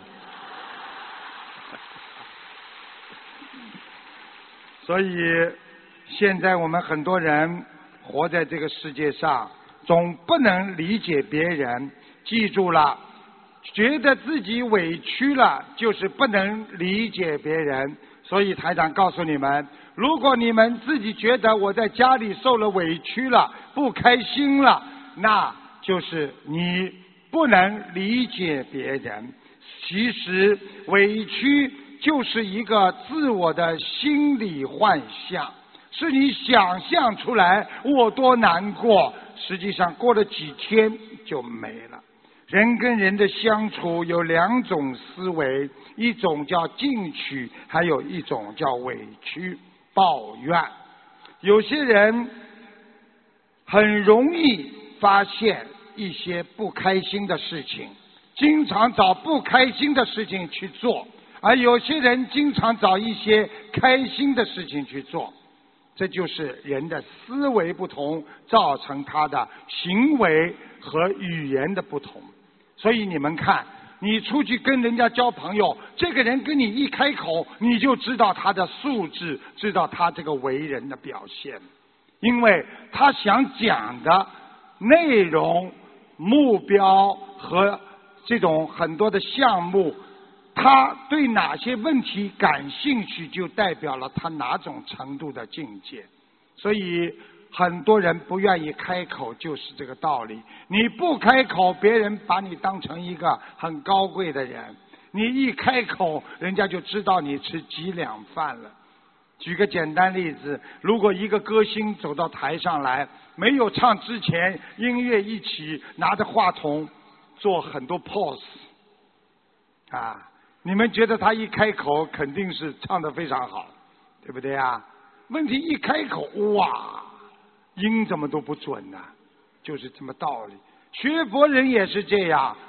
所以现在我们很多人活在这个世界上，总不能理解别人，记住了，觉得自己委屈了就是不能理解别人。所以台长告诉你们，如果你们自己觉得我在家里受了委屈了，不开心了，那就是你不能理解别人。其实委屈就是一个自我的心理幻象，是你想象出来我多难过，实际上过了几天就没了。人跟人的相处有两种思维，一种叫进取，还有一种叫委屈抱怨。有些人很容易发现一些不开心的事情，经常找不开心的事情去做，而有些人经常找一些开心的事情去做。这就是人的思维不同，造成他的行为和语言的不同。所以你们看，你出去跟人家交朋友，这个人跟你一开口，你就知道他的素质，知道他这个为人的表现，因为他想讲的内容、目标和这种很多的项目，他对哪些问题感兴趣，就代表了他哪种程度的境界。所以很多人不愿意开口，就是这个道理。你不开口，别人把你当成一个很高贵的人，你一开口，人家就知道你吃几两饭了。举个简单例子，如果一个歌星走到台上来，没有唱之前，音乐一起，拿着话筒做很多 pose 啊，你们觉得他一开口肯定是唱得非常好，对不对啊？问题一开口，哇，音怎么都不准呢、啊？就是这么道理。学佛人也是这样，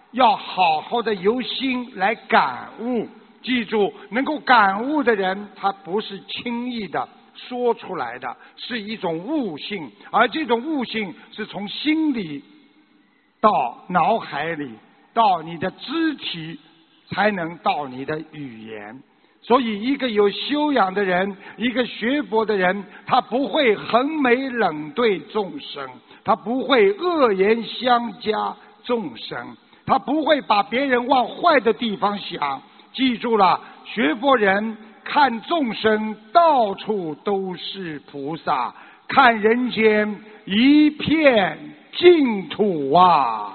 要好好的由心来感悟。记住，能够感悟的人，他不是轻易的说出来的，是一种悟性，而这种悟性是从心里到脑海里，到你的肢体，才能到你的语言。所以一个有修养的人，一个学佛的人，他不会横眉冷对众生，他不会恶言相加众生，他不会把别人往坏的地方想。记住了，学佛人看众生到处都是菩萨，看人间一片净土啊！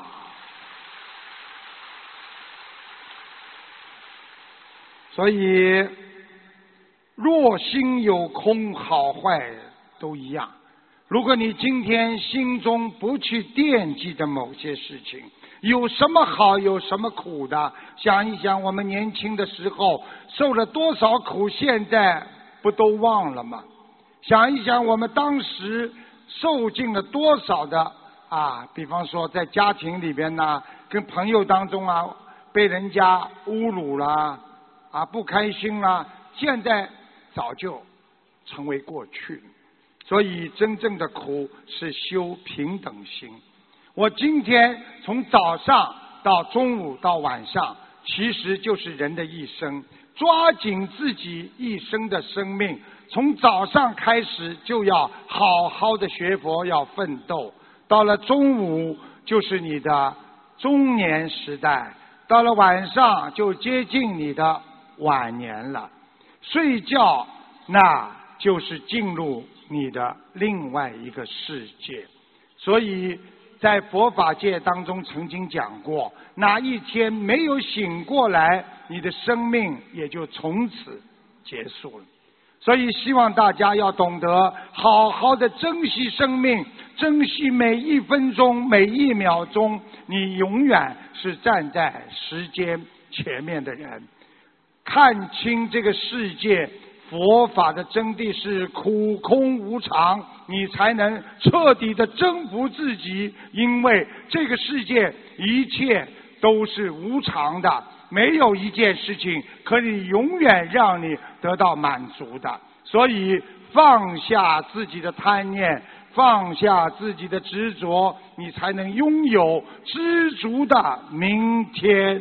所以若心有空，好坏都一样。如果你今天心中不去惦记着某些事情，有什么好有什么苦的，想一想我们年轻的时候受了多少苦，现在不都忘了吗？想一想我们当时受尽了多少的啊，比方说在家庭里边呢，跟朋友当中啊，被人家侮辱了啊，不开心啦，现在早就成为过去。所以真正的苦是修平等心。我今天从早上到中午到晚上，其实就是人的一生，抓紧自己一生的生命，从早上开始就要好好的学佛，要奋斗。到了中午就是你的中年时代，到了晚上就接近你的晚年了。睡觉那就是进入你的另外一个世界。所以在佛法界当中曾经讲过，哪一天没有醒过来，你的生命也就从此结束了。所以希望大家要懂得好好的珍惜生命，珍惜每一分钟每一秒钟，你永远是站在时间前面的人。看清这个世界，佛法的真谛是苦空无常，你才能彻底的征服自己。因为这个世界一切都是无常的，没有一件事情可以永远让你得到满足的。所以放下自己的贪念，放下自己的执着，你才能拥有知足的明天。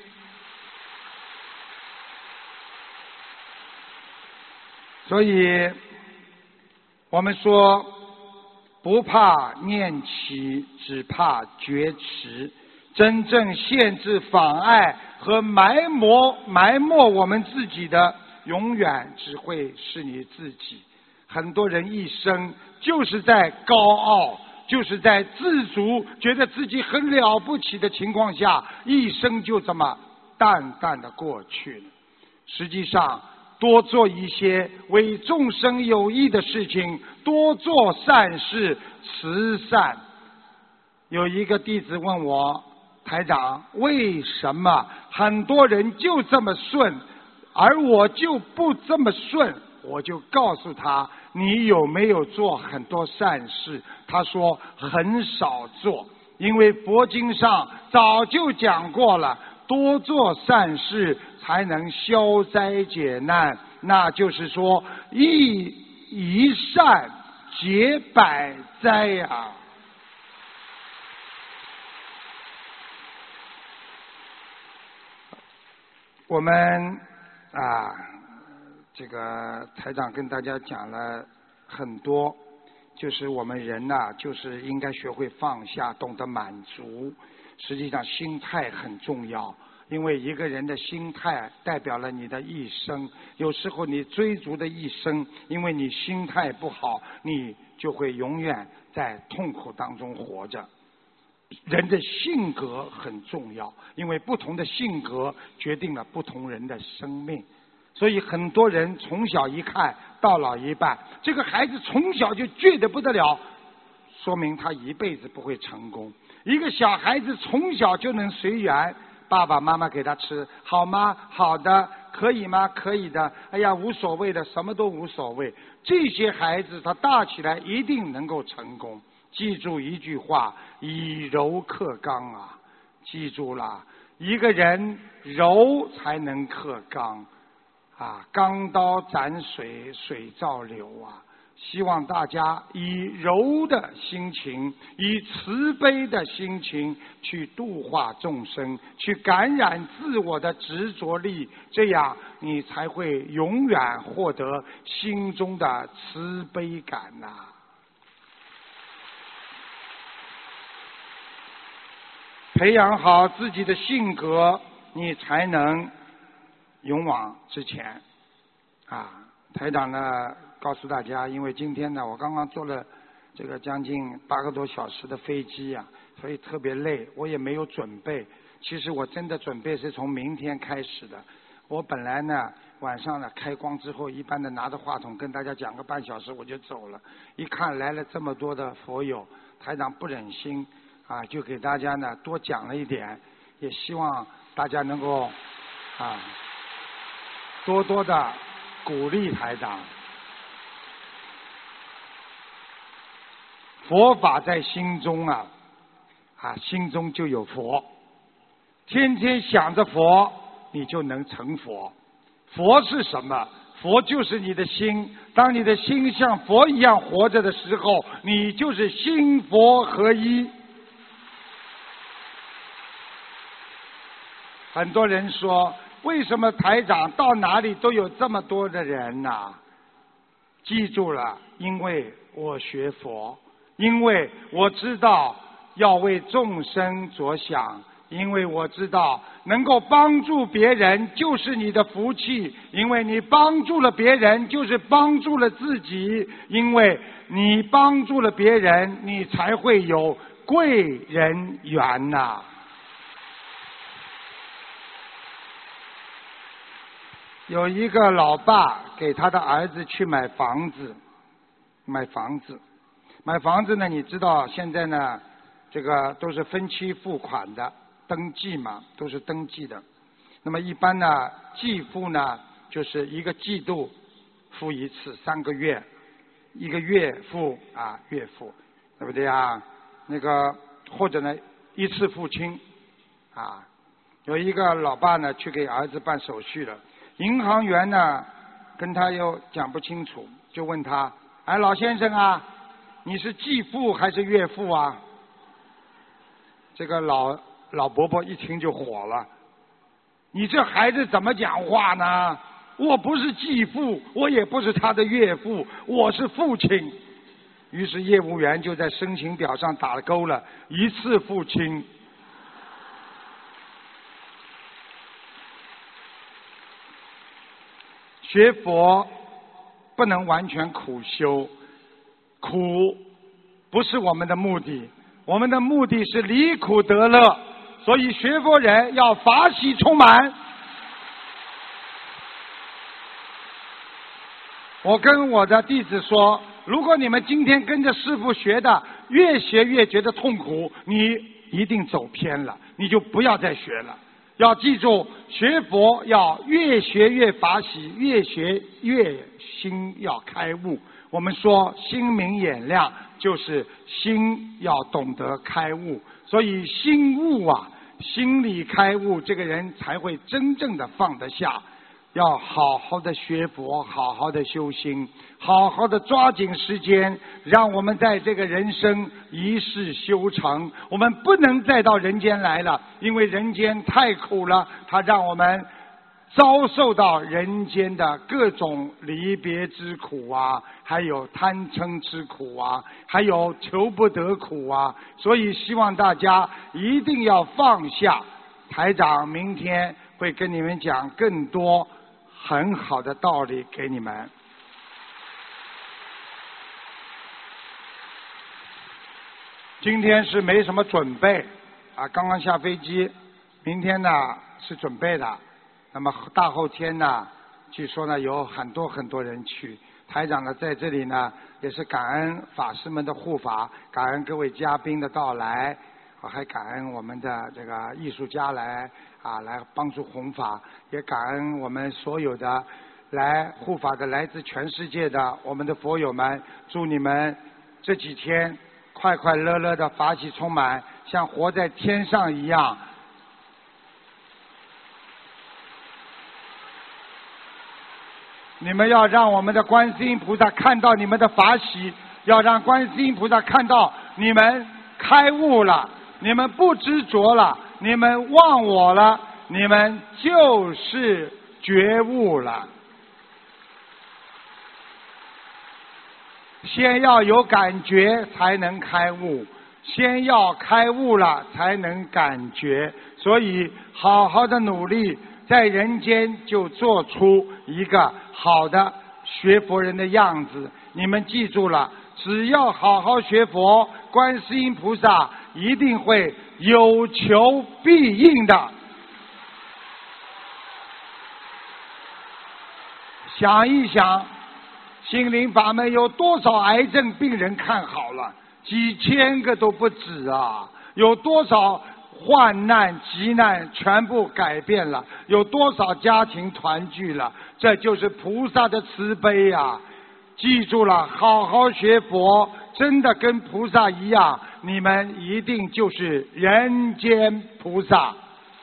所以我们说，不怕念起，只怕觉迟。真正限制、妨碍和埋没埋没我们自己的，永远只会是你自己。很多人一生就是在高傲，就是在自足，觉得自己很了不起的情况下，一生就这么淡淡的过去了。实际上多做一些为众生有益的事情，多做善事、慈善。有一个弟子问我，台长，为什么很多人就这么顺，而我就不这么顺？我就告诉他，你有没有做很多善事？他说很少做，因为佛经上早就讲过了，多做善事才能消灾解难，那就是说一一善解百灾呀、啊。我们啊，这个台长跟大家讲了很多，就是我们人呐、啊，就是应该学会放下，懂得满足。实际上心态很重要，因为一个人的心态代表了你的一生。有时候你追逐的一生，因为你心态不好，你就会永远在痛苦当中活着。人的性格很重要，因为不同的性格决定了不同人的生命。所以很多人从小一看到老一半，这个孩子从小就倔得不得了，说明他一辈子不会成功。一个小孩子从小就能随缘，爸爸妈妈给他吃，好吗？好的。可以吗？可以的。哎呀，无所谓的，什么都无所谓。这些孩子他大起来一定能够成功。记住一句话，以柔克刚啊！ 记住了，一个人柔才能克刚，啊，钢刀斩水，水照流啊！希望大家以柔的心情，以慈悲的心情去度化众生，去感染自我的执着力，这样你才会永远获得心中的慈悲感呐、啊。培养好自己的性格，你才能勇往直前啊！台长呢告诉大家，因为今天呢我刚刚坐了这个将近八个多小时的飞机啊，所以特别累，我也没有准备。其实我真的准备是从明天开始的。我本来呢晚上呢开光之后，一般的拿着话筒跟大家讲个半小时我就走了。一看来了这么多的佛友，台长不忍心啊，就给大家呢多讲了一点，也希望大家能够啊多多的鼓励台长。佛法在心中啊，啊心中就有佛，天天想着佛，你就能成佛。佛是什么？佛就是你的心。当你的心像佛一样活着的时候，你就是心佛合一。很多人说，为什么台长到哪里都有这么多的人呢、啊？记住了，因为我学佛，因为我知道要为众生着想，因为我知道能够帮助别人就是你的福气，因为你帮助了别人就是帮助了自己，因为你帮助了别人，你才会有贵人缘呐、啊。有一个老爸给他的儿子去买房子，买房子，买房子呢，你知道现在呢，这个都是分期付款的，登记嘛，都是登记的。那么一般呢，季付呢，就是一个季度付一次，三个月，一个月付啊，月付，对不对啊？那个或者呢，一次付清，啊，有一个老爸呢，去给儿子办手续了。银行员呢跟他又讲不清楚，就问他，哎，老先生啊，你是季付还是月付啊？这个老老伯伯一听就火了，你这孩子怎么讲话呢？我不是继父，我也不是他的岳父，我是父亲。于是业务员就在申请表上打了勾了，一次付清。学佛不能完全苦修，苦不是我们的目的，我们的目的是离苦得乐，所以学佛人要法喜充满。我跟我的弟子说，如果你们今天跟着师父学的，越学越觉得痛苦，你一定走偏了，你就不要再学了。要记住，学佛要越学越法喜，越学越心要开悟。我们说心明眼亮，就是心要懂得开悟，所以心悟啊，心里开悟，这个人才会真正的放得下。要好好的学佛，好好的修心，好好的抓紧时间，让我们在这个人生一世修成。我们不能再到人间来了，因为人间太苦了，它让我们遭受到人间的各种离别之苦啊，还有贪嗔之苦啊，还有求不得苦啊。所以希望大家一定要放下。台长明天会跟你们讲更多很好的道理给你们。今天是没什么准备啊，刚刚下飞机，明天呢是准备的。那么大后天呢，据说呢有很多很多人去。台长呢在这里呢也是感恩法师们的护法，感恩各位嘉宾的到来，我还感恩我们的这个艺术家来啊来帮助弘法，也感恩我们所有的来护法的来自全世界的我们的佛友们，祝你们这几天快快乐乐的法喜充满，像活在天上一样， 你们要让我们的观世音菩萨看到你们的法喜，要让观世音菩萨看到你们开悟了，你们不执着了，你们忘我了，你们就是觉悟了。先要有感觉才能开悟，先要开悟了才能感觉，所以好好的努力，在人间就做出一个好的学佛人的样子。你们记住了，只要好好学佛，观世音菩萨一定会有求必应的。想一想，心灵法门有多少癌症病人看好了？几千个都不止啊！有多少患难急难全部改变了？有多少家庭团聚了？这就是菩萨的慈悲啊！记住了，好好学佛，真的跟菩萨一样，你们一定就是人间菩萨。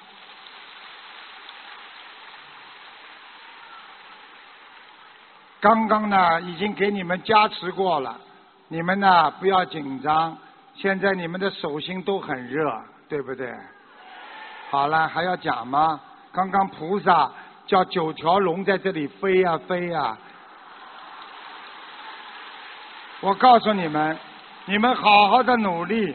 刚刚呢，已经给你们加持过了，你们呢不要紧张。现在你们的手心都很热，对不对？好了，还要讲吗？刚刚菩萨叫九条龙在这里飞呀飞呀。我告诉你们，你们好好的努力。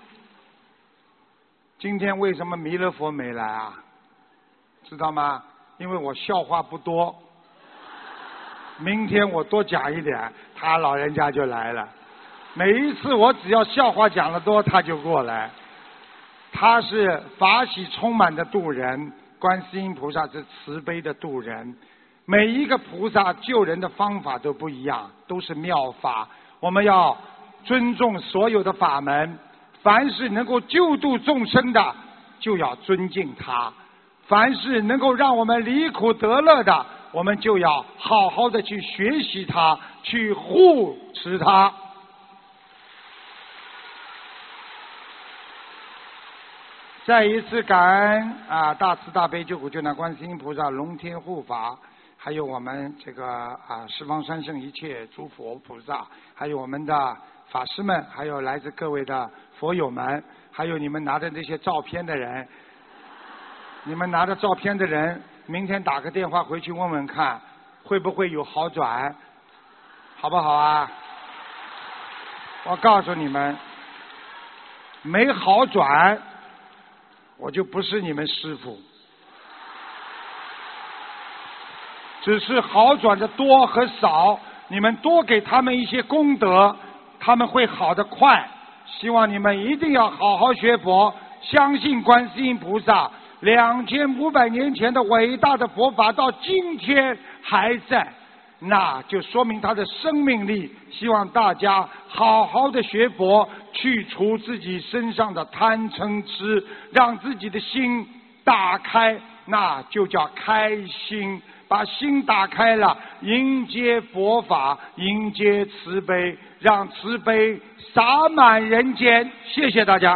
今天为什么弥勒佛没来啊？知道吗？因为我笑话不多。明天我多讲一点，他老人家就来了。每一次我只要笑话讲得多，他就过来。他是法喜充满的度人，观世音菩萨是慈悲的度人。每一个菩萨救人的方法都不一样，都是妙法。我们要尊重所有的法门，凡是能够救度众生的，就要尊敬他；凡是能够让我们离苦得乐的，我们就要好好的去学习它，去护持它。再一次感恩啊，大慈大悲救苦救难观世音菩萨龙天护法，还有我们这个啊十方三圣一切诸佛菩萨，还有我们的法师们，还有来自各位的佛友们，还有你们拿着这些照片的人，你们拿着照片的人，明天打个电话回去问问看，会不会有好转，好不好啊？我告诉你们，没好转，我就不是你们师父。只是好转的多和少，你们多给他们一些功德，他们会好得快。希望你们一定要好好学佛，相信观世音菩萨。两千五百年前的伟大的佛法到今天还在，那就说明它的生命力。希望大家好好的学佛，去除自己身上的贪嗔痴，让自己的心打开，那就叫开心。把心打开了，迎接佛法，迎接慈悲，让慈悲洒满人间。谢谢大家。